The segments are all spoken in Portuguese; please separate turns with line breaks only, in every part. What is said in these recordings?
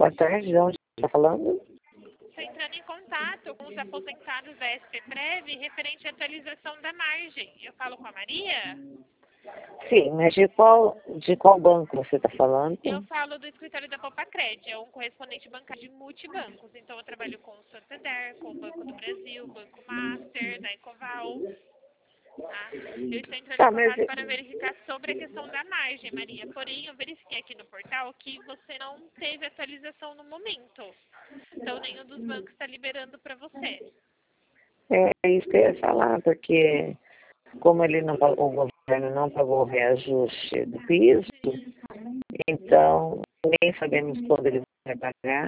Boa tarde, de onde você está falando?
Estou entrando em contato com os aposentados da SPPrev referente à atualização da margem. Eu falo com a Maria?
Sim, mas de qual banco você está falando?
Eu falo do escritório da Popacred, é um correspondente bancário de multibancos. Então, eu trabalho com o Santander, com o Banco do Brasil, Banco Master, da Ecoval. Tá? Eu estou entrando
Tá,
em
mas
contato para verificar sobre a questão da margem, Maria. Porém, eu verifiquei aqui no portal que você não teve atualização no momento. Então, nenhum dos bancos está liberando para você.
é isso que eu ia falar, porque como o governo não pagou o reajuste do piso, então nem sabemos quando ele vai pagar,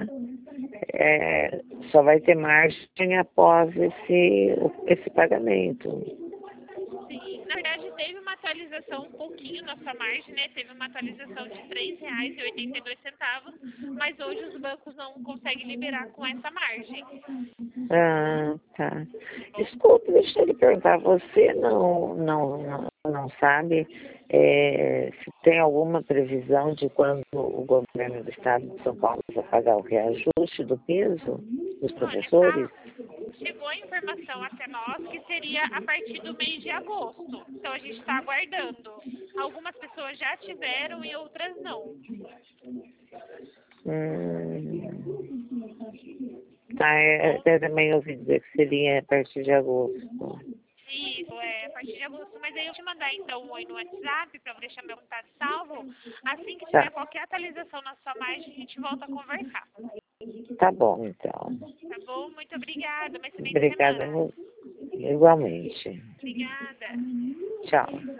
só vai ter margem após esse pagamento.
Sim, na verdade teve uma atualização um pouquinho na sua margem, né? Teve uma atualização de R$ 3,82, mas hoje os bancos não conseguem liberar com essa margem.
Ah, tá.
Tá bom?
Desculpe, deixa eu lhe perguntar, você não sabe se tem alguma previsão de quando o governo do estado de São Paulo vai pagar o reajuste do piso dos
Olha,
professores?
chegou a informação até nós que seria a partir do mês de agosto. Então a gente está aguardando. Algumas pessoas já tiveram e outras não.
Tá, até também ouvi dizer que seria a partir de agosto.
Isso, a partir de agosto. Mas aí eu te mandar então um oi no WhatsApp para deixar meu contato salvo. Assim que tiver
Tá,
qualquer atualização na sua margem, a gente volta a conversar.
tá bom, então.
Tá bom? Muito obrigada. Mas também de
Obrigada,
semana.
igualmente.
Obrigada.
Tchau.